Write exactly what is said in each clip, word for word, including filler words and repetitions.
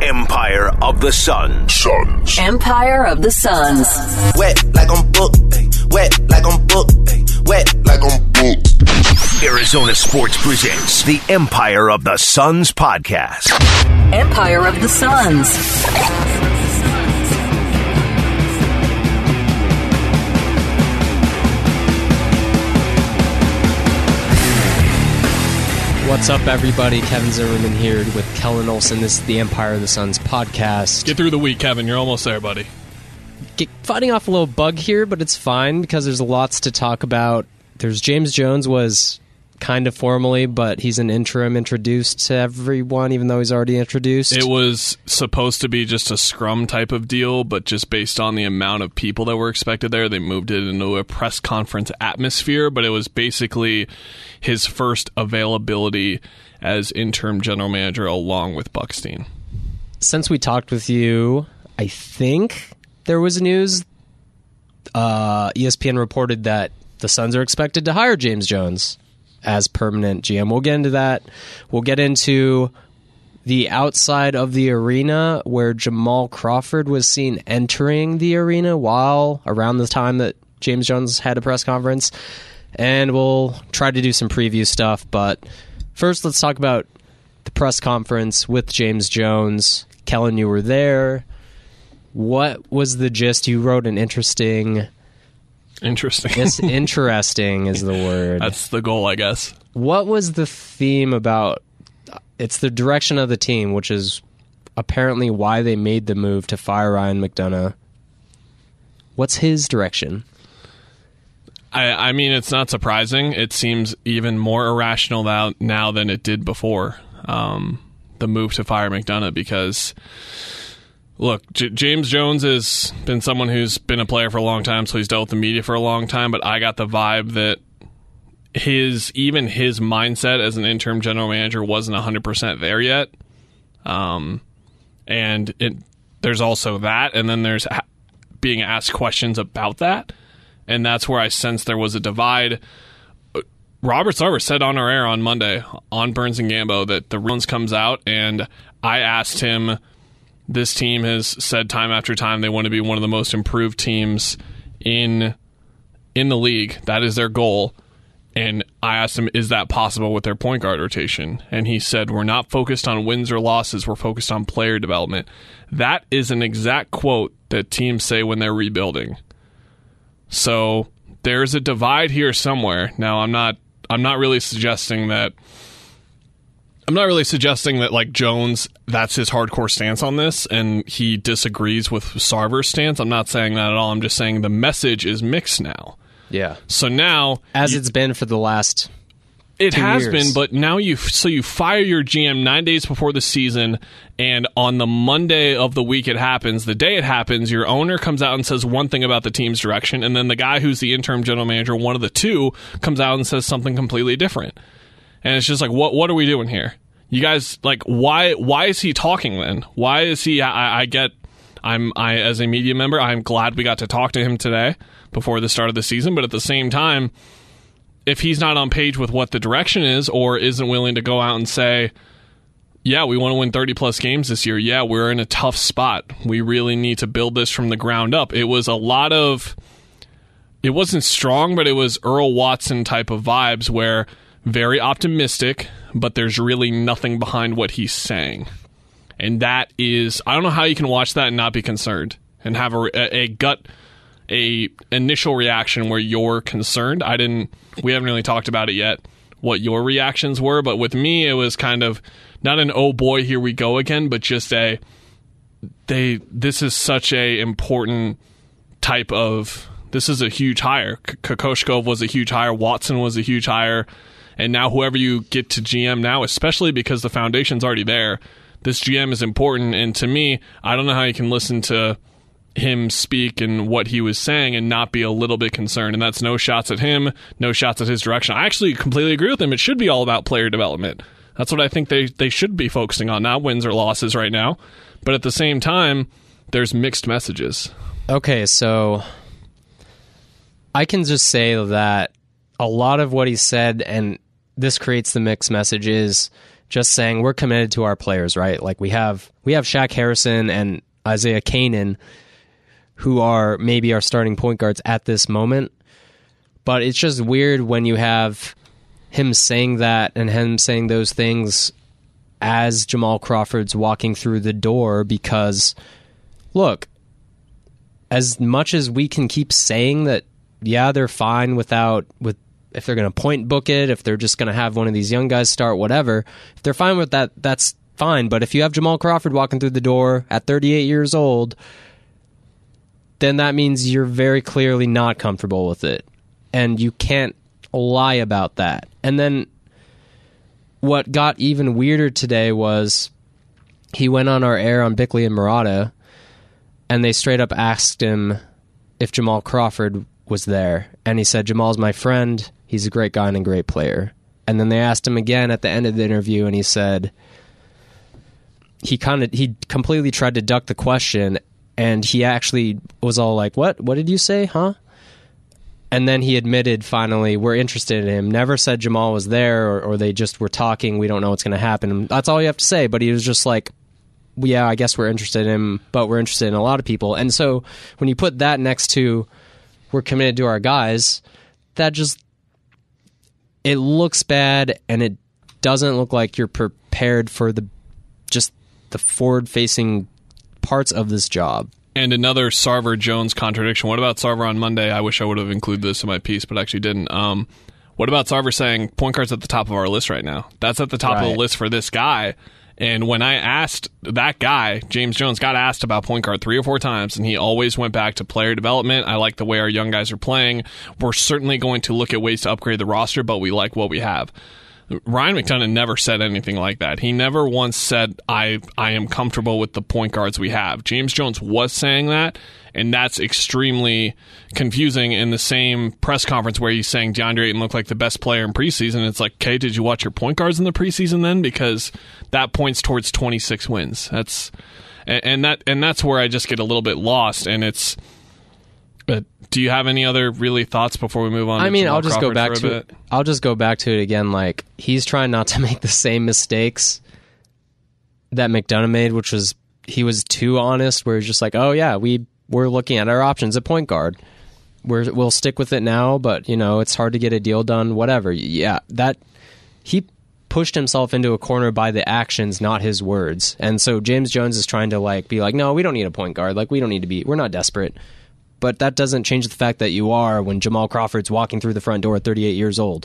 Empire of the Suns. Suns. Empire of the Suns. Wet like I'm booked. Wet like I'm booked. Wet like I'm booked. Arizona Sports presents the Empire of the Suns podcast. Empire of the Suns. What's up, everybody? Kevin Zimmerman here with Kellen Olson. This is the Empire of the Suns podcast. Get through the week, Kevin. You're almost there, buddy. Get, fighting off a little bug here, but it's fine because there's lots to talk about. There's James Jones was kind of formally, but he's an interim introduced to everyone, even though he's already introduced. It was supposed to be just a scrum type of deal, but just based on the amount of people that were expected there, they moved it into a press conference atmosphere, but it was basically his first availability as interim general manager along with Buckstein. Since we talked with you, I think there was news. Uh, E S P N reported that the Suns are expected to hire James Jones as permanent G M. We'll get into that. We'll get into the outside of the arena where Jamal Crawford was seen entering the arena while around the time that James Jones had a press conference. And we'll try to do some preview stuff. But first, let's talk about the press conference with James Jones. Kellen, you were there. What was the gist? You wrote an interesting... Interesting. Yes, interesting is the word. That's the goal, I guess. What was the theme about? It's the direction of the team, which is apparently why they made the move to fire Ryan McDonough. What's his direction? I, I mean, it's not surprising. It seems even more irrational now, now than it did before, um, the move to fire McDonough, because... Look, J- James Jones has been someone who's been a player for a long time, so he's dealt with the media for a long time, but I got the vibe that his even his mindset as an interim general manager wasn't one hundred percent there yet. Um, and it, there's also that, and then there's ha- being asked questions about that, and that's where I sensed there was a divide. Robert Sarver said on our air on Monday, on Burns and Gambo, that the runs comes out, and I asked him... This team has said time after time they want to be one of the most improved teams in in the league. That is their goal. And I asked him, is that possible with their point guard rotation? And he said, we're not focused on wins or losses. We're focused on player development. That is an exact quote that teams say when they're rebuilding. So there's a divide here somewhere. Now, I'm not I'm not really suggesting that I'm not really suggesting that, like, Jones, that's his hardcore stance on this, and he disagrees with Sarver's stance. I'm not saying that at all. I'm just saying the message is mixed now. Yeah. So now... As you, it's been for the last It two has years. been, but now you... So you fire your G M nine days before the season, and on the Monday of the week it happens, the day it happens, your owner comes out and says one thing about the team's direction, and then the guy who's the interim general manager, one of the two, comes out and says something completely different. And it's just like, what what are we doing here? You guys, like, why why is he talking then? Why is he, I, I get, I'm, I as a media member, I'm glad we got to talk to him today before the start of the season, but at the same time, if he's not on page with what the direction is or isn't willing to go out and say, yeah, we want to win thirty plus games this year, yeah, we're in a tough spot, we really need to build this from the ground up. It was a lot of, it wasn't strong, but it was Earl Watson type of vibes where very optimistic, but there's really nothing behind what he's saying. And that is, I don't know how you can watch that and not be concerned and have a, a gut, a initial reaction where you're concerned. I didn't, we haven't really talked about it yet, what your reactions were, but with me, it was kind of not an, oh boy, here we go again, but just a, they, this is such a important type of, this is a huge hire. Kokoshkov was a huge hire. Watson was a huge hire. And now whoever you get to G M now, especially because the foundation's already there, this G M is important. And to me, I don't know how you can listen to him speak and what he was saying and not be a little bit concerned. And that's no shots at him, no shots at his direction. I actually completely agree with him. It should be all about player development. That's what I think they, they should be focusing on, not wins or losses right now. But at the same time, there's mixed messages. Okay, so I can just say that a lot of what he said, and this creates the mixed message, is just saying we're committed to our players, right? Like we have we have Shaq Harrison and Isaiah Kanan, who are maybe our starting point guards at this moment. But it's just weird when you have him saying that and him saying those things as Jamal Crawford's walking through the door, because, look, as much as we can keep saying that, yeah, they're fine without, with if they're going to point book it, if they're just going to have one of these young guys start, whatever, if they're fine with that, that's fine. But if you have Jamal Crawford walking through the door at thirty-eight years old, then that means you're very clearly not comfortable with it. And you can't lie about that. And then what got even weirder today was he went on our air on Bickley and Murata, and they straight up asked him if Jamal Crawford was there. And he said, Jamal's my friend. He's a great guy and a great player. And then they asked him again at the end of the interview, and he said he kind of he completely tried to duck the question, and he actually was all like, what? What did you say, huh? And then he admitted, finally, we're interested in him. Never said Jamal was there, or, or they just were talking. We don't know what's going to happen. That's all you have to say. But he was just like, yeah, I guess we're interested in him, but we're interested in a lot of people. And so when you put that next to we're committed to our guys, that just, it looks bad, and it doesn't look like you're prepared for the just the forward-facing parts of this job. And another Sarver-Jones contradiction. What about Sarver on Monday? I wish I would have included this in my piece, but actually didn't. Um, what about Sarver saying point guard's at the top of our list right now? That's at the top right. of the list for this guy. And when I asked that guy, James Jones, got asked about point guard three or four times, and he always went back to player development. I like the way our young guys are playing. We're certainly going to look at ways to upgrade the roster, but we like what we have. Ryan McDonough never said anything like that. He never once said, I I am comfortable with the point guards we have. James Jones was saying that, and that's extremely confusing. In the same press conference where he's saying DeAndre Ayton looked like the best player in preseason, it's like, okay, did you watch your point guards in the preseason then? Because that points towards twenty-six wins. That's and, and that and that's where I just get a little bit lost, and it's But do you have any other really thoughts before we move on? I to mean, Jamal I'll just Crawford go back for a to bit? it. I'll just go back to it again. Like, he's trying not to make the same mistakes that McDonough made, which was he was too honest. Where he's just like, "Oh yeah, we we're looking at our options at point guard. We're we'll stick with it now, but you know it's hard to get a deal done. Whatever." Yeah, that he pushed himself into a corner by the actions, not his words. And so James Jones is trying to like be like, "No, we don't need a point guard. Like we don't need to be. We're not desperate." But that doesn't change the fact that you are when Jamal Crawford's walking through the front door at thirty-eight years old.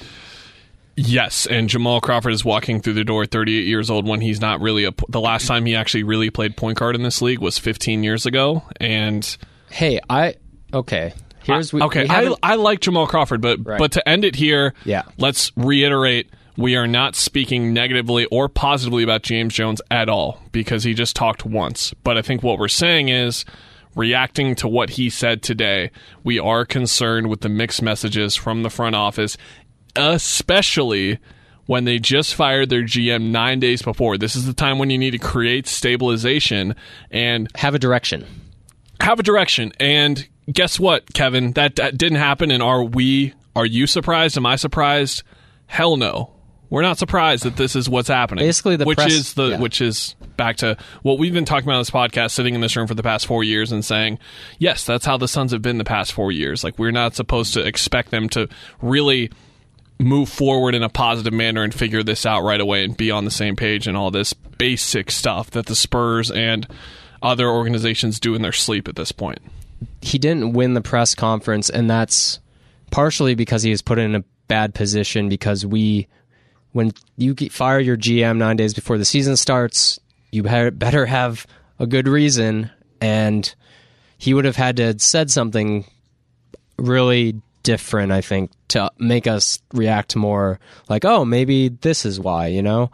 Yes, and Jamal Crawford is walking through the door at thirty-eight years old when he's not really a... The last time he actually really played point guard in this league was fifteen years ago, and... Hey, I... Okay. Here's... We, okay, we I, I like Jamal Crawford, but Right. but to end it here, Yeah. let's reiterate, we are not speaking negatively or positively about James Jones at all, because he just talked once. But I think what we're saying is... reacting to what he said today, we are concerned with the mixed messages from the front office, especially when they just fired their G M nine days before. This is the time when you need to create stabilization and have a direction. Have a direction. And guess what, Kevin? That, that didn't happen. And are we, are you surprised? Am I surprised? Hell no. We're not surprised that this is what's happening. Basically, the which press, is the yeah. which is back to what we've been talking about on this podcast, sitting in this room for the past four years and saying, yes, that's how the Suns have been the past four years. Like, we're not supposed to expect them to really move forward in a positive manner and figure this out right away and be on the same page and all this basic stuff that the Spurs and other organizations do in their sleep at this point. He didn't win the press conference, and that's partially because he was put in a bad position because we... When you get, fire your G M nine days before the season starts, you better have a good reason, and he would have had to have said something really different, I think, to make us react more like, oh, maybe this is why, you know?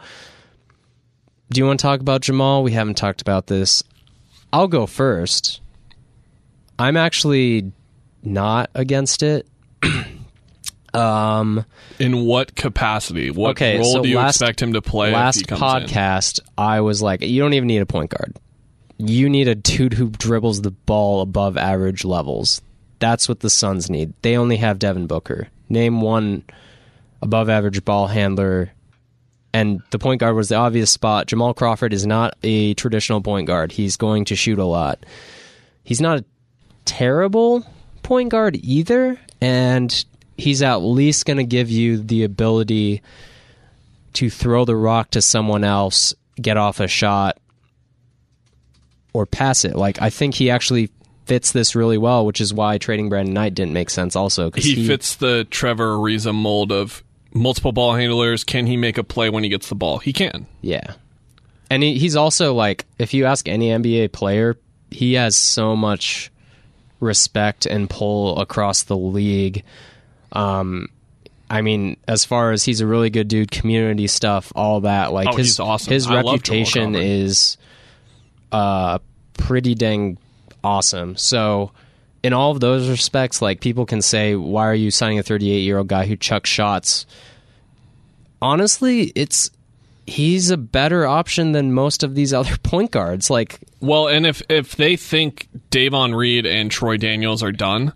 Do you want to talk about Jamal? We haven't talked about this. I'll go first. I'm actually not against it. Um, in what capacity? What okay, role so do you last, expect him to play? Last if he comes podcast, in? I was like, you don't even need a point guard. You need a dude who dribbles the ball above average levels. That's what the Suns need. They only have Devin Booker. Name one above average ball handler and the point guard was the obvious spot. Jamal Crawford is not a traditional point guard. He's going to shoot a lot. He's not a terrible point guard either, and he's at least going to give you the ability to throw the rock to someone else, get off a shot, or pass it. Like, I think he actually fits this really well, which is why trading Brandon Knight didn't make sense also. Cause he, he fits the Trevor Ariza mold of multiple ball handlers. Can he make a play when he gets the ball? He can. Yeah. And he, he's also, like, if you ask any N B A player, he has so much respect and pull across the league. Um, I mean, as far as he's a really good dude, community stuff, all that. Like, oh, his he's awesome. his I love reputation Jamal Crawford. is uh, pretty dang awesome. So in all of those respects, like, people can say, why are you signing a thirty-eight year old guy who chucks shots? Honestly, it's he's a better option than most of these other point guards. Like, well, and if if they think Davon Reed and Troy Daniels are done,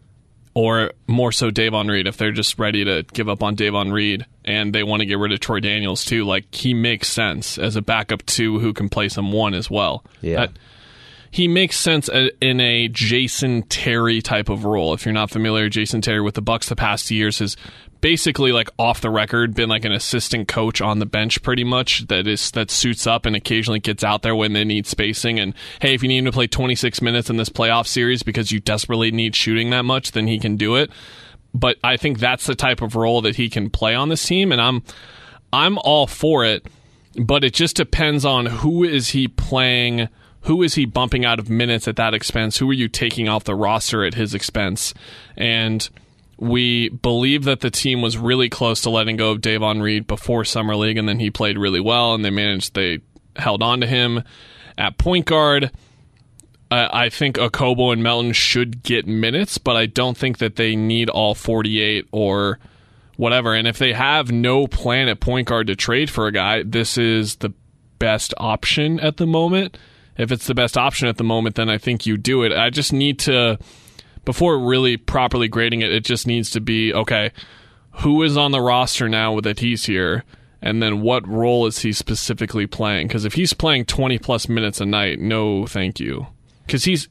or more so Davon Reed, if they're just ready to give up on Davon Reed and they want to get rid of Troy Daniels too, like, he makes sense as a backup two who can play some one as well. Yeah. That, he makes sense in a Jason Terry type of role. If you're not familiar, Jason Terry with the Bucks the past years has basically, like, off the record been like an assistant coach on the bench pretty much that is that suits up and occasionally gets out there when they need spacing. And hey, if you need him to play twenty-six minutes in this playoff series because you desperately need shooting that much, then he can do it. But I think that's the type of role that he can play on this team, and I'm I'm all for it. But it just depends on who is he playing. Who is he bumping out of minutes at that expense? Who are you taking off the roster at his expense? And we believe that the team was really close to letting go of Davon Reed before Summer League, and then he played really well, and they managed, they held on to him at point guard. Uh, I think Okobo and Melton should get minutes, but I don't think that they need all forty-eight or whatever. And if they have no plan at point guard to trade for a guy, this is the best option at the moment. If it's the best option at the moment, then I think you do it. I just need to, before really properly grading it, it just needs to be, okay, who is on the roster now that he's here, and then what role is he specifically playing? Because if he's playing twenty-plus minutes a night, no thank you. Because he's,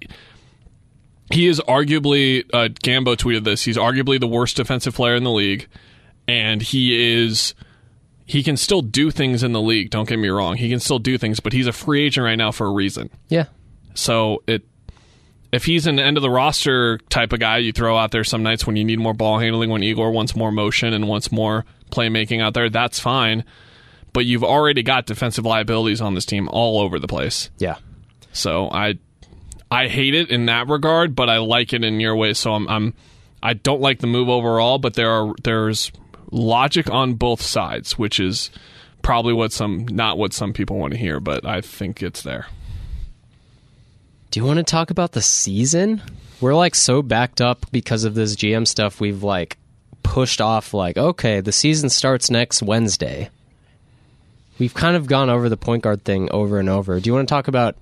he is arguably, uh, Gambo tweeted this, he's arguably the worst defensive player in the league, and he is... He can still do things in the league, don't get me wrong. He can still do things, but he's a free agent right now for a reason. yeah. So it, if he's an end-of-the-roster type of guy, you throw out there some nights when you need more ball handling, when Igor wants more motion and wants more playmaking out there, that's fine. But you've already got defensive liabilities on this team all over the place. Yeah. So I I hate it in that regard, but I like it in your way. So I'm, I'm I don't like the move overall, but there are there's... logic on both sides, which is probably what some not what some people want to hear, but I think it's there. Do you want to talk about the season? We're, like, so backed up because of this G M stuff. We've, like, pushed off, like, okay, the season starts next Wednesday. We've kind of gone over the point guard thing over and over. Do you want to talk about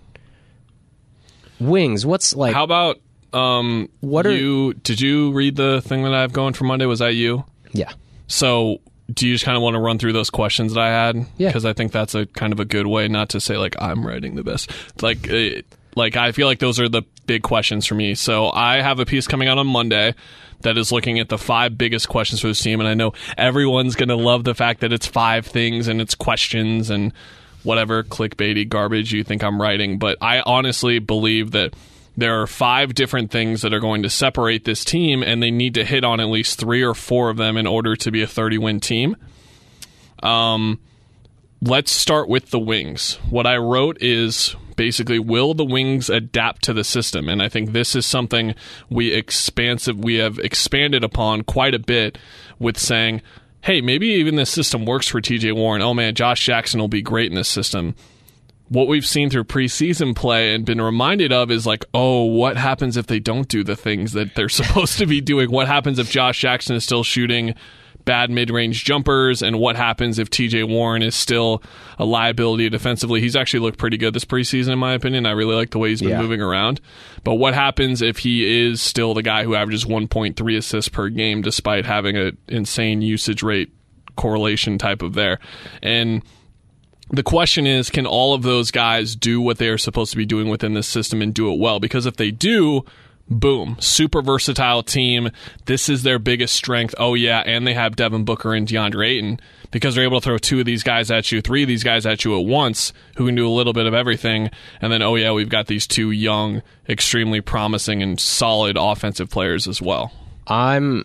wings? What's, like... How about um What are- you did you read the thing that I have going for Monday? Was that you? Yeah. So do you just kind of want to run through those questions that I had? Yeah. Because I think that's a kind of a good way, not to say, like, I'm writing the best. Like, uh, like I feel like those are the big questions for me. So I have a piece coming out on Monday that is looking at the five biggest questions for this team, and I know everyone's going to love the fact that it's five things and it's questions and whatever clickbaity garbage you think I'm writing. But I honestly believe that there are five different things that are going to separate this team, and they need to hit on at least three or four of them in order to be a thirty-win team. Um, let's start with the wings. What I wrote is basically, will the wings adapt to the system? And I think this is something we expansive we have expanded upon quite a bit with saying, hey, maybe even this system works for T J Warren. Oh man, Josh Jackson will be great in this system. What we've seen through preseason play and been reminded of is like, oh, what happens if they don't do the things that they're supposed to be doing? What happens if Josh Jackson is still shooting bad mid-range jumpers? And what happens if T J Warren is still a liability defensively? He's actually looked pretty good this preseason, in my opinion. I really like the way he's been Yeah. moving around. But what happens if he is still the guy who averages one point three assists per game despite having an insane usage rate correlation type of there. And the question is, can all of those guys do what they are supposed to be doing within this system and do it well? Because if they do, boom, super versatile team. This is their biggest strength. Oh, yeah, and they have Devin Booker and DeAndre Ayton because they're able to throw two of these guys at you, three of these guys at you at once who can do a little bit of everything. And then, oh, yeah, we've got these two young, extremely promising and solid offensive players as well. I'm...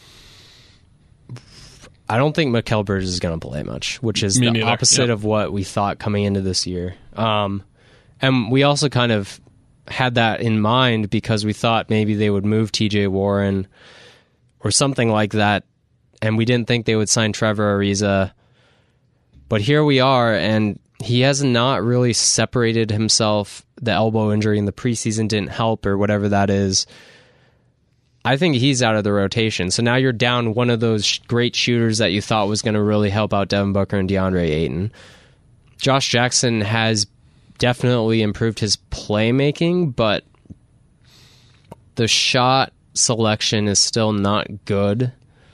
I don't think Mikal Bridges is going to play much, which is Me the neither. opposite Yep. of what we thought coming into this year. Um, and we also kind of had that in mind because we thought maybe they would move T J Warren or something like that, and we didn't think they would sign Trevor Ariza. But here we are, and he has not really separated himself. The elbow injury in the preseason didn't help, or whatever that is. I think he's out of the rotation. So now you're down one of those sh- great shooters that you thought was going to really help out Devin Booker and DeAndre Ayton. Josh Jackson has definitely improved his playmaking, but the shot selection is still not good.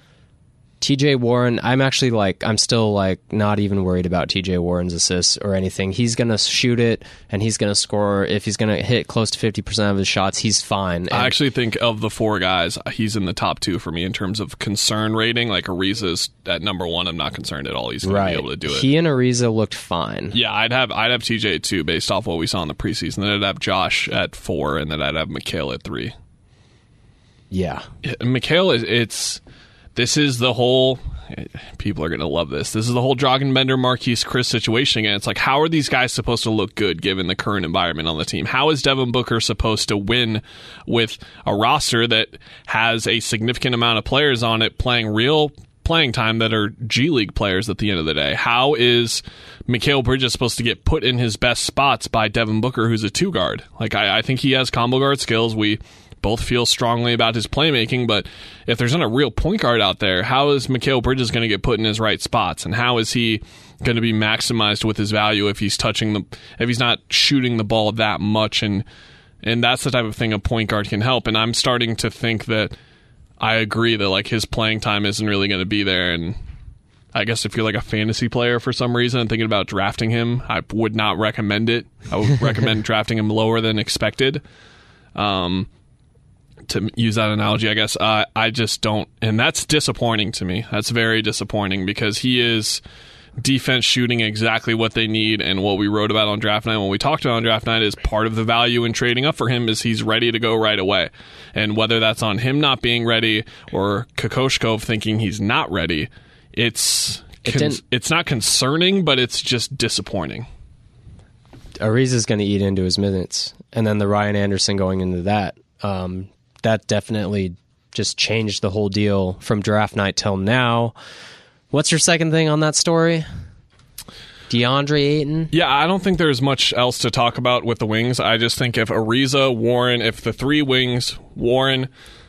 T J Warren, I'm actually like, I'm still like not even worried about T J Warren's assists or anything. He's going to shoot it and he's going to score. If he's going to hit close to fifty percent of his shots, he's fine. And I actually think of the four guys, he's in the top two for me in terms of concern rating. Like Ariza's at number one. I'm not concerned at all. He's going right. to be able to do it. He and Ariza looked fine. Yeah, I'd have I'd have T J at two based off what we saw in the preseason. Then I'd have Josh at four, and then I'd have Mikal at three. Yeah. Mikal is it's this is the whole. People are going to love this. This is the whole Dragan-Bender, Marquise Chris situation again. It's like, how are these guys supposed to look good given the current environment on the team? How is Devin Booker supposed to win with a roster that has a significant amount of players on it playing real playing time that are G League players at the end of the day? How is Mikal Bridges supposed to get put in his best spots by Devin Booker, who's a two guard? Like, I, I think he has combo guard skills. We both feel strongly about his playmaking, but if there's not a real point guard out there, how is Mikal Bridges going to get put in his right spots, and how is he going to be maximized with his value if he's touching the if he's not shooting the ball that much? And and that's the type of thing a point guard can help. And I'm starting to think that I agree that like his playing time isn't really going to be there. And I guess if you're like a fantasy player for some reason and thinking about drafting him, I would not recommend it. I would recommend drafting him lower than expected. Um. To use that analogy, I guess, uh, I just don't, and that's disappointing to me. That's very disappointing because he is defense shooting exactly what they need, and what we wrote about on draft night, when we talked about on draft night, is part of the value in trading up for him is he's ready to go right away. And whether that's on him not being ready or Kokoshkov thinking he's not ready, it's It con- it's not concerning, but it's just disappointing. Ariza's going to eat into his minutes, and then the Ryan Anderson going into that. Um, that definitely just changed the whole deal from draft night till now. What's your second thing on that story? DeAndre Ayton? Yeah, I don't think there's much else to talk about with the wings. I just think if Ariza, Warren, if the three wings, Warren,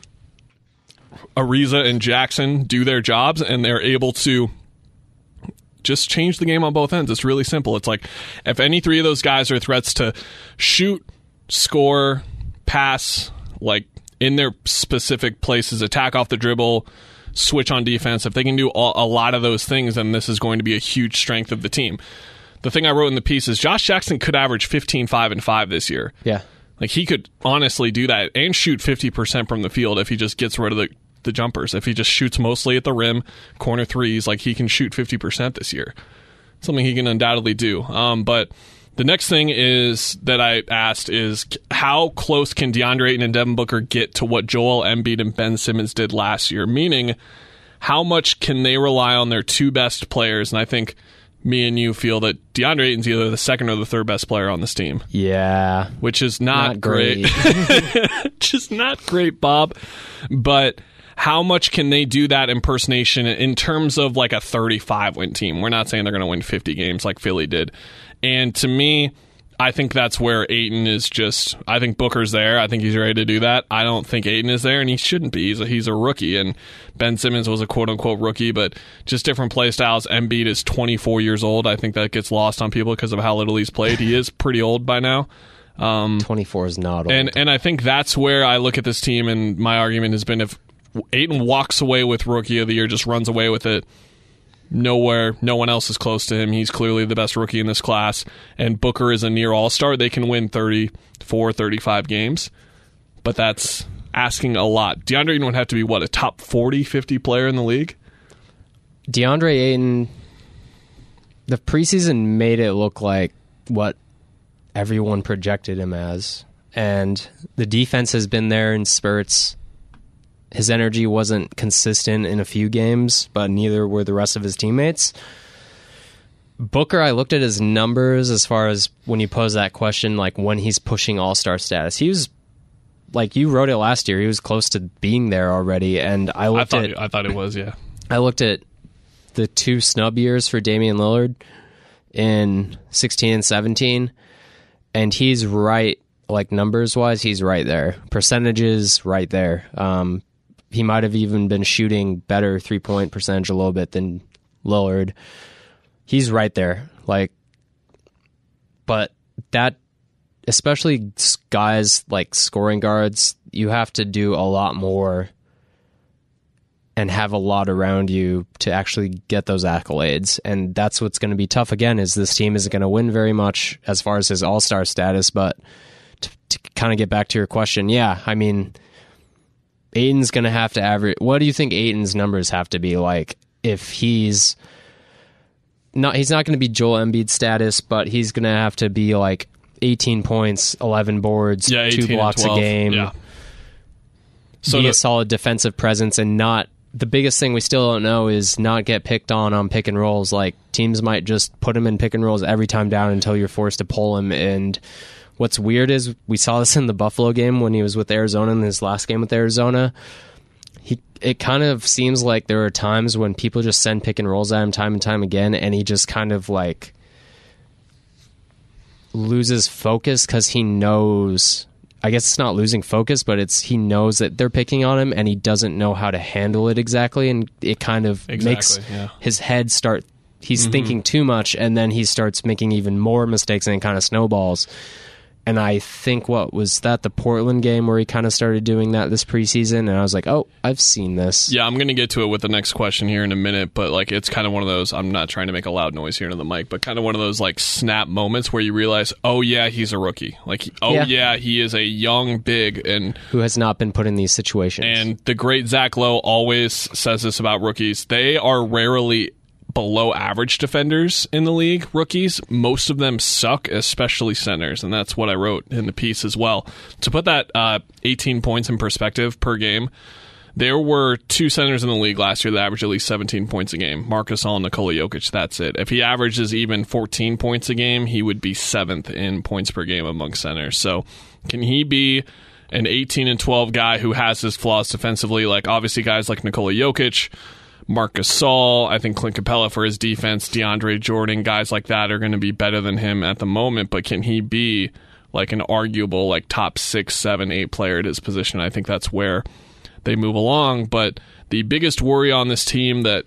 Ariza, and Jackson do their jobs and they're able to just change the game on both ends. It's really simple. It's like if any three of those guys are threats to shoot, score, pass, like in their specific places, attack off the dribble, switch on defense, if they can do a lot of those things, then this is going to be a huge strength of the team. The thing I wrote in the piece is Josh Jackson could average fifteen, five, and five this year. Yeah. Like he could honestly do that and shoot fifty percent from the field if he just gets rid of the, the jumpers. If he just shoots mostly at the rim, corner threes, like he can shoot fifty percent this year. Something he can undoubtedly do. Um, but the next thing is that I asked is how close can DeAndre Ayton and Devin Booker get to what Joel Embiid and Ben Simmons did last year? Meaning, how much can they rely on their two best players? And I think me and you feel that DeAndre Ayton's either the second or the third best player on this team. Yeah. Which is not, Not great. great. Just not great, Bob. But how much can they do that impersonation in terms of like a thirty-five win team? We're not saying they're going to win fifty games like Philly did. And to me, I think that's where Ayton is just... I think Booker's there. I think he's ready to do that. I don't think Ayton is there, and he shouldn't be. He's a, he's a rookie, and Ben Simmons was a quote-unquote rookie, but just different play styles. Embiid is twenty-four years old. I think that gets lost on people because of how little he's played. He is pretty old by now. Um, twenty-four is not old. and, and I think that's where I look at this team, and my argument has been if Ayton walks away with Rookie of the Year, just runs away with it, nowhere, no one else is close to him. He's clearly the best rookie in this class. And Booker is a near all-star. They can win thirty-four, thirty-five games. But that's asking a lot. DeAndre Ayton would have to be, what, a top forty, fifty player in the league? DeAndre Ayton, the preseason made it look like what everyone projected him as. And the defense has been there in spurts. His energy wasn't consistent in a few games, but neither were the rest of his teammates. Booker, I looked at his numbers as far as when you pose that question, like when he's pushing all-star status. He was, like you wrote it last year, he was close to being there already. And I looked I thought, at, I thought it was, yeah. I looked at the two snub years for Damian Lillard in sixteen and seventeen, and he's right, like numbers-wise, he's right there. Percentages, right there. Um, he might have even been shooting better three-point percentage a little bit than Lillard. He's right there. Like, but that, especially guys like scoring guards, you have to do a lot more and have a lot around you to actually get those accolades. And that's what's going to be tough again, is this team isn't going to win very much as far as his all-star status. But to, to kind of get back to your question, yeah, I mean, Ayton's going to have to average. What do you think Ayton's numbers have to be like if he's not, he's not going to be Joel Embiid status, but he's going to have to be like eighteen points, eleven boards, yeah, two blocks a game. Yeah. So be the, a solid defensive presence and not, the biggest thing we still don't know is not get picked on on pick and rolls. Like, teams might just put him in pick and rolls every time down until you're forced to pull him. And what's weird is we saw this in the Buffalo game when he was with Arizona in his last game with Arizona. He, it kind of seems like there are times when people just send pick and rolls at him time and time again, and he just kind of like loses focus because he knows, I guess it's not losing focus, but it's he knows that they're picking on him and he doesn't know how to handle it exactly, and it kind of exactly, makes yeah. his head start, he's Mm-hmm. thinking too much, and then he starts making even more mistakes and it kind of snowballs. And I think, what was that, the Portland game where he kind of started doing that this preseason? And I was like, oh, I've seen this. Yeah, I'm going to get to it with the next question here in a minute, but like it's kind of one of those, I'm not trying to make a loud noise here into the mic, but kind of one of those like snap moments where you realize, oh yeah, he's a rookie. Like, oh Yeah. yeah, he is a young big, and Who has not been put in these situations. and the great Zach Lowe always says this about rookies. They are rarely below average defenders in the league, rookies. Most of them suck, especially centers, and that's what I wrote in the piece as well. To put that uh, eighteen points in perspective per game, there were two centers in the league last year that averaged at least seventeen points a game. Marc Gasol and Nikola Jokic, that's it. If he averages even fourteen points a game, he would be seventh in points per game among centers. So can he be an eighteen and twelve guy who has his flaws defensively? Like, obviously guys like Nikola Jokic, Marc Gasol, I think Clint Capella for his defense, DeAndre Jordan, guys like that are going to be better than him at the moment, but can he be like an arguable like top six, seven, eight player at his position? I think that's where they move along. But the biggest worry on this team that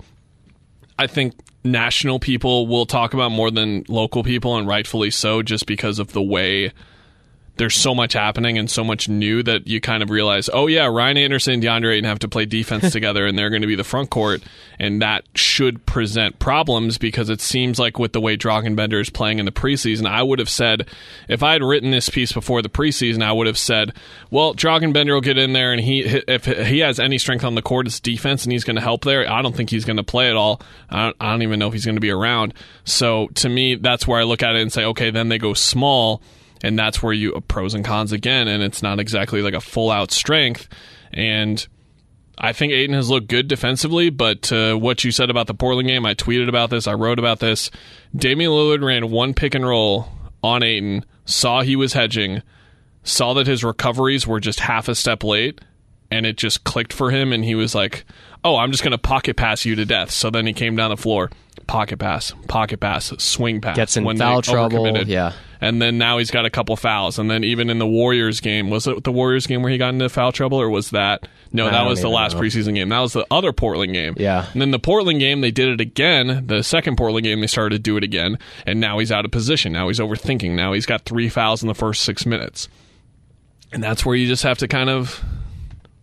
I think national people will talk about more than local people, and rightfully so, just because of the way there's so much happening and so much new that you kind of realize, oh yeah, Ryan Anderson and DeAndre Ayton have to play defense together and they're going to be the front court, and that should present problems because it seems like with the way Dragan is playing in the preseason, I would have said, if I had written this piece before the preseason, I would have said, well, Dragan will get in there and he if he has any strength on the court, it's defense, and he's going to help there. I don't think he's going to play at all. I don't, I don't even know if he's going to be around. So to me, that's where I look at it and say, okay, then they go small. And that's where you pros and cons again, and it's not exactly like a full-out strength. And I think Ayton has looked good defensively, but uh, what you said about the Portland game, I tweeted about this, I wrote about this. Damian Lillard ran one pick and roll on Ayton, saw he was hedging, saw that his recoveries were just half a step late, and it just clicked for him, and he was like, oh, I'm just going to pocket pass you to death. So then he came down the floor, pocket pass, pocket pass, swing pass. Gets in when foul they trouble, overcommitted. yeah. And then now he's got a couple fouls. And then even in the Warriors game, was it the Warriors game where he got into foul trouble, or was that? No, I that don't was the even last know. preseason game. That was the other Portland game. Yeah. And then the Portland game, they did it again. The second Portland game, they started to do it again. And now he's out of position. Now he's overthinking. Now he's got three fouls in the first six minutes. And that's where you just have to kind of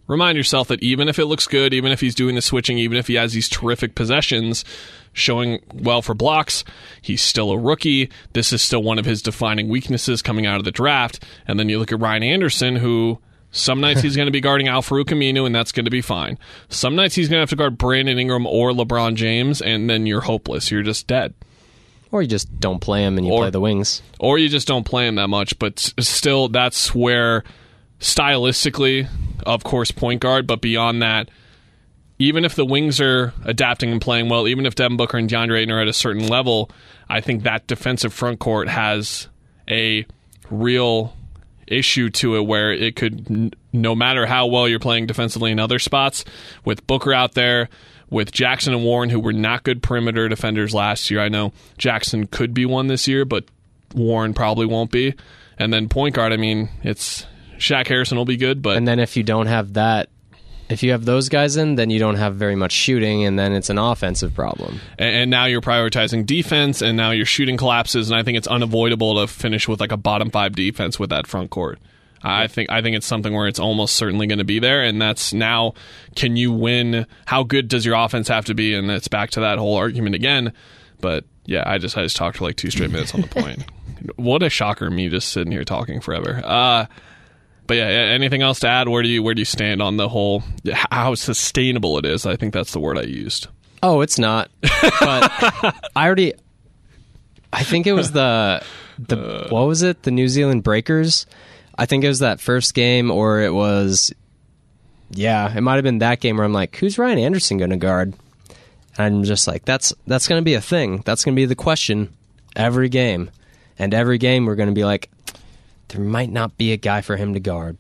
remind yourself that even if it looks good, even if he's doing the switching, even if he has these terrific possessions, showing well for blocks, he's still a rookie. This is still one of his defining weaknesses coming out of the draft. And then you look at Ryan Anderson, who some nights he's going to be guarding Al-Farouq Aminu, and that's going to be fine. Some nights he's going to have to guard Brandon Ingram or LeBron James, and then you're hopeless. You're just dead. Or you just don't play him and you or, play the wings. Or you just don't play him that much. But still, that's where stylistically, of course, point guard, but beyond that, even if the wings are adapting and playing well, even if Devin Booker and DeAndre Ayton are at a certain level, I think that defensive front court has a real issue to it where it could, no matter how well you're playing defensively in other spots, with Booker out there, with Jackson and Warren, who were not good perimeter defenders last year. I know Jackson could be one this year, but Warren probably won't be. And then point guard, I mean, it's Shaq Harrison will be good, but... And then if you don't have that, if you have those guys in, then you don't have very much shooting, and then it's an offensive problem. And, and now you're prioritizing defense, and now your shooting collapses, and I think it's unavoidable to finish with like a bottom five defense with that front court. I think I think it's something where it's almost certainly going to be there, and that's now, can you win? How good does your offense have to be? And it's back to that whole argument again. But yeah, I just I just talked for like two straight minutes on the point. What a shocker, me just sitting here talking forever. Uh, but yeah, anything else to add? Where do you where do you stand on the whole how sustainable it is? I think that's the word I used. Oh, it's not. But I already. I think it was the the uh, what was it? The New Zealand Breakers. I think it was that first game, or it was, yeah, it might have been that game where I'm like, who's Ryan Anderson going to guard? And I'm just like, that's that's going to be a thing. That's going to be the question every game. And every game we're going to be like, there might not be a guy for him to guard.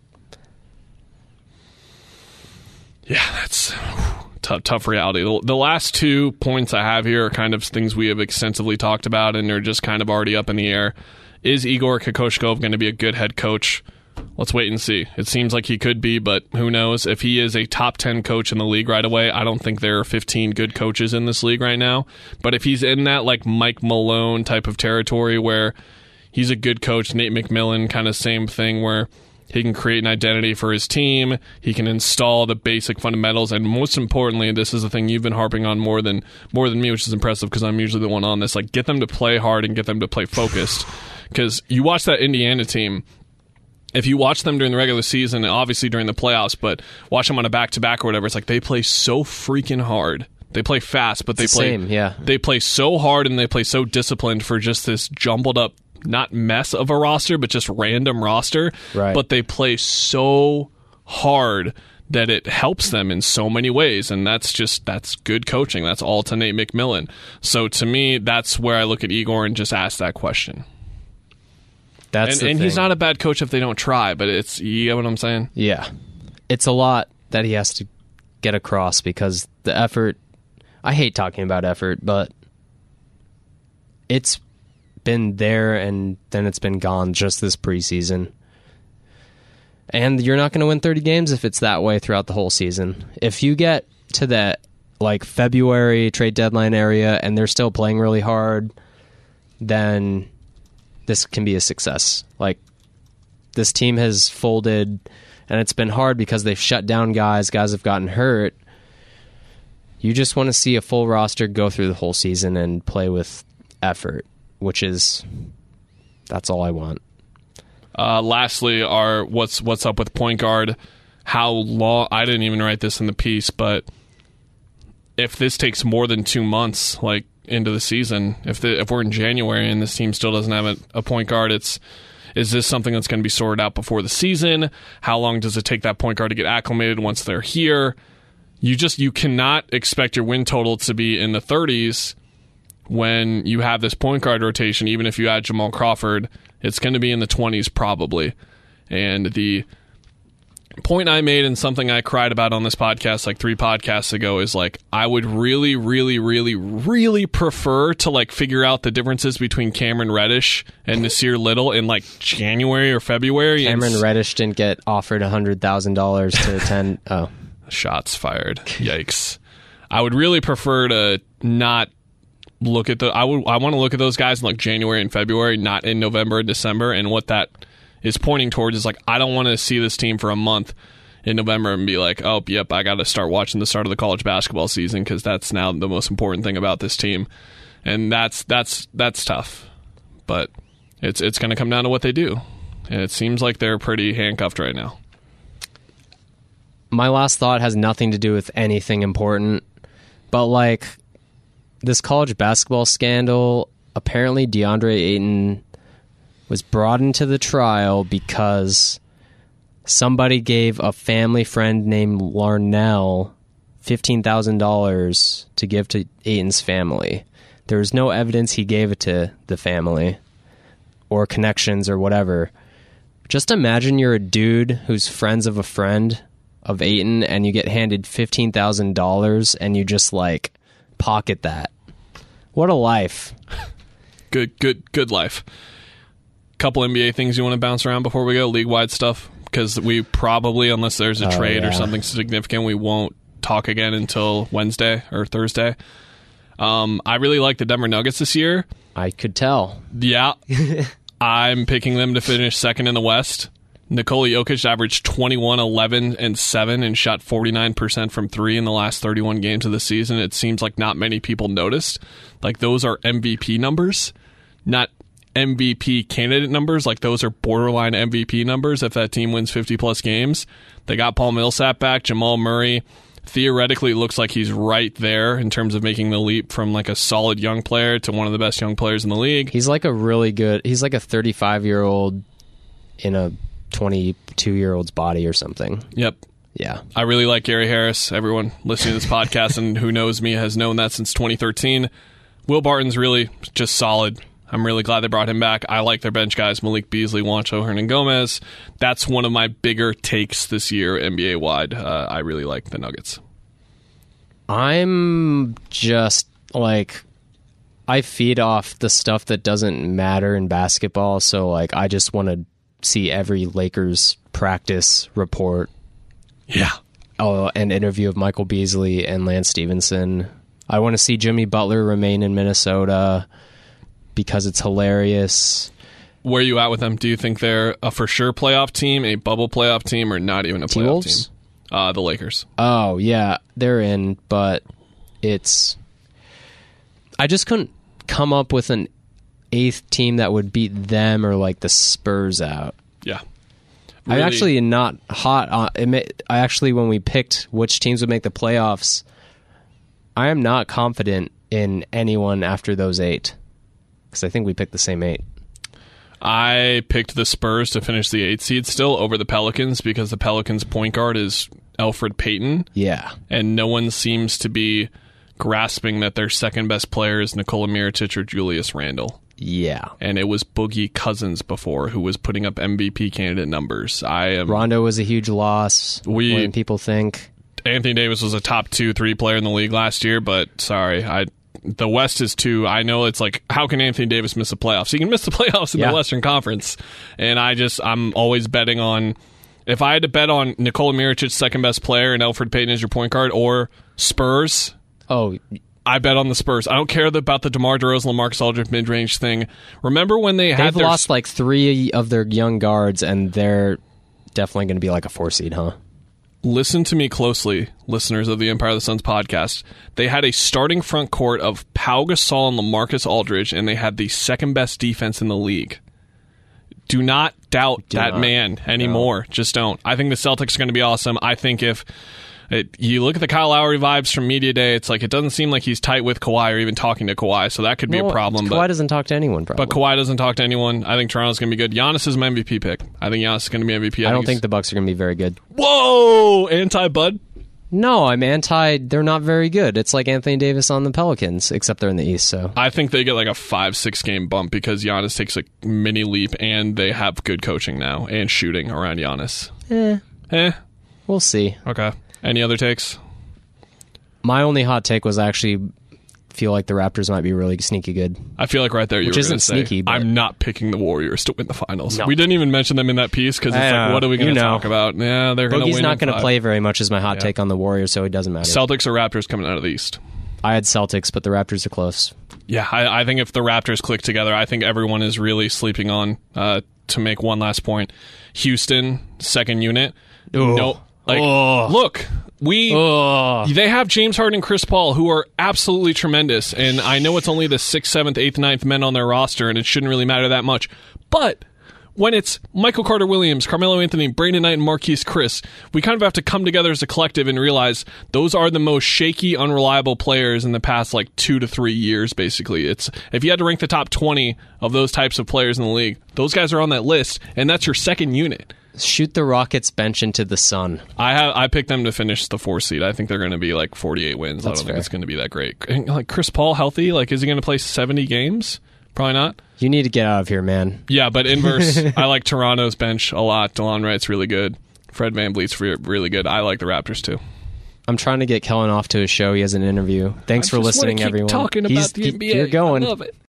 Yeah, that's tough, tough reality. The, the last two points I have here are kind of things we have extensively talked about, and they're just kind of already up in the air. Is Igor Kokoshkov going to be a good head coach? Let's wait and see. It seems like he could be, but who knows? If he is a top ten coach in the league right away, I don't think there are fifteen good coaches in this league right now. But if he's in that like Mike Malone type of territory where he's a good coach, Nate McMillan, kind of same thing where he can create an identity for his team, he can install the basic fundamentals, and most importantly, this is the thing you've been harping on more than more than me, which is impressive because I'm usually the one on this, like get them to play hard and get them to play focused. Because you watch that Indiana team, if you watch them during the regular season, and obviously during the playoffs, but watch them on a back-to-back or whatever, it's like they play so freaking hard. They play fast, but they it's play the same, yeah. They play so hard and they play so disciplined for just this jumbled up, not mess of a roster, but just random roster. Right. But they play so hard that it helps them in so many ways, and that's just that's good coaching. That's all to Nate McMillan. So to me, that's where I look at Igor and just ask that question. That's and, and he's not a bad coach if they don't try, but it's, you get what I'm saying? Yeah. It's a lot that he has to get across because the effort, I hate talking about effort, but it's been there and then it's been gone just this preseason. And you're not going to win thirty games if it's that way throughout the whole season. If you get to that like February trade deadline area and they're still playing really hard, then this can be a success. Like, this team has folded, and it's been hard because they've shut down guys. Guys have gotten hurt. You just want to see a full roster go through the whole season and play with effort, which is, that's all I want. Uh, lastly, are what's what's up with point guard? How long? I didn't even write this in the piece, but if this takes more than two months, like into the season, if the, if we're in January and this team still doesn't have a, a point guard, it's is this something that's going to be sorted out before the season? How long does it take that point guard to get acclimated once they're here? You just you cannot expect your win total to be in the thirties when you have this point guard rotation. Even if you add Jamal Crawford, it's going to be in the twenties probably. And the point I made and something I cried about on this podcast like three podcasts ago is like, I would really, really, really, really prefer to like figure out the differences between Cameron Reddish and Nasir Little in like January or February. Cameron and Reddish didn't get offered one hundred thousand dollars to attend. Oh. Shots fired. Yikes. I would really prefer to not look at the, I would, I want to look at those guys in like January and February, not in November and December. And what that is pointing towards is like, I don't want to see this team for a month in November and be like, oh, yep, I got to start watching the start of the college basketball season because that's now the most important thing about this team. And that's that's that's tough. But it's it's going to come down to what they do. And it seems like they're pretty handcuffed right now. My last thought has nothing to do with anything important, but like this college basketball scandal, apparently DeAndre Ayton was brought into the trial because somebody gave a family friend named Larnell fifteen thousand dollars to give to Ayton's family. There was no evidence he gave it to the family or connections or whatever. Just imagine you're a dude who's friends of a friend of Ayton and you get handed fifteen thousand dollars and you just like pocket that. What a life. Good, good, good life. Couple N B A things you want to bounce around before we go? League-wide stuff? Because we probably, unless there's a oh, trade yeah. or something significant, we won't talk again until Wednesday or Thursday. Um, I really like the Denver Nuggets this year. I could tell. Yeah. I'm picking them to finish second in the West. Nikola Jokic averaged twenty-one, eleven, and seven and shot forty-nine percent from three in the last thirty-one games of the season. It seems like not many people noticed. Like, those are M V P numbers, not M V P candidate numbers. Like, those are borderline M V P numbers if that team wins fifty-plus games. They got Paul Millsap back, Jamal Murray. Theoretically, it looks like he's right there in terms of making the leap from like a solid young player to one of the best young players in the league. He's like a really good, he's like a thirty-five-year-old in a twenty-two-year-old's body or something. Yep. Yeah. I really like Gary Harris. Everyone listening to this podcast and who knows me has known that since twenty thirteen. Will Barton's really just solid. I'm really glad they brought him back. I like their bench guys, Malik Beasley, Juancho Hernan-Gomez. That's one of my bigger takes this year, N B A-wide. Uh, I really like the Nuggets. I'm just, like, I feed off the stuff that doesn't matter in basketball, so, like, I just want to see every Lakers practice report. Yeah. Oh, an interview of Michael Beasley and Lance Stevenson. I want to see Jimmy Butler remain in Minnesota because it's hilarious. Where are you at with them? Do you think they're a for sure playoff team, a bubble playoff team, or not even a playoff T-Wolves? team? Uh, the Lakers. Oh, yeah, they're in, but it's... I just couldn't come up with an eighth team that would beat them or, like, the Spurs out. Yeah. I'm Really- actually not hot on... It may, I actually, when we picked which teams would make the playoffs, I am not confident in anyone after those eight. Because I think we picked the same eight. I picked the Spurs to finish the eighth seed still over the Pelicans because the Pelicans' point guard is Elfrid Payton. Yeah. And no one seems to be grasping that their second best player is Nikola Mirotic or Julius Randle. Yeah. And it was Boogie Cousins before who was putting up M V P candidate numbers. I am Rondo was a huge loss. We- when people think. Anthony Davis was a top two, three player in the league last year, but sorry, I the West is two. I know it's like, how can Anthony Davis miss the playoffs? He can miss the playoffs in Yeah. the Western Conference. And I just, I'm always betting on, if I had to bet on Nikola Mirotic, second best player, and Elfrid Payton as your point guard, or Spurs, Oh, I bet on the Spurs. I don't care about the DeMar DeRozan, LaMarcus Aldridge mid-range thing. Remember when they had they've their... lost like three of their young guards, and they're definitely going to be like a four seed, huh? Listen to me closely, listeners of the Empire of the Suns podcast. They had a starting front court of Pau Gasol and LaMarcus Aldridge, and they had the second best defense in the league. Do not doubt Do that not. man anymore. No. Just don't. I think the Celtics are going to be awesome. I think if it, you look at the Kyle Lowry vibes from Media Day, it's like it doesn't seem like he's tight with Kawhi or even talking to Kawhi, so that could be No, a problem. Kawhi but, doesn't talk to anyone, probably. but Kawhi doesn't talk to anyone. I think Toronto's going to be good. Giannis is my M V P pick. I think Giannis is going to be M V P. I, I don't he's- think the Bucks are going to be very good. Whoa! Anti-Bud? No, I'm anti. They're not very good. It's like Anthony Davis on the Pelicans, except they're in the East. So I think they get like a five, six game bump because Giannis takes a mini leap and they have good coaching now and shooting around Giannis. eh, Eh, we'll see. okay. Any other takes? My only hot take was I actually feel like the Raptors might be really sneaky good. I feel like right there you Which were isn't going to say, sneaky, but- I'm not picking the Warriors to win the finals. No. We didn't even mention them in that piece because it's I like, know. what are we going You to know. talk about? Yeah, they're going to win. Boogie's not going to play very much as my hot Yeah. take on the Warriors, so it doesn't matter. Celtics or Raptors coming out of the East? I had Celtics, but the Raptors are close. Yeah, I, I think if the Raptors click together, I think everyone is really sleeping on, uh, to make one last point, Houston, second unit. Ooh. No, Like, Oh. look, we Oh. they have James Harden and Chris Paul, who are absolutely tremendous. And I know it's only the sixth, seventh, eighth, ninth men on their roster, and it shouldn't really matter that much. But when it's Michael Carter-Williams, Carmelo Anthony, Brandon Knight, and Marquise Chris, we kind of have to come together as a collective and realize those are the most shaky, unreliable players in the past like two to three years, basically. It's if you had to rank the top twenty of those types of players in the league, those guys are on that list, and that's your second unit. Shoot the Rockets bench into the sun. I have I picked them to finish the four seed. I think they're going to be like forty-eight wins. That's I don't fair. think it's going to be that great. And, like Chris Paul healthy, like is he going to play seventy games? Probably not. You need to get out of here, man. Yeah, but inverse, I like Toronto's bench a lot. DeLon Wright's really good. Fred VanVleet's re- really good. I like the Raptors too. I'm trying to get Kellen off to his show. He has an interview. Thanks I for just wanna listening, keep everyone. talking about He's- the N B A. You're going. I love it.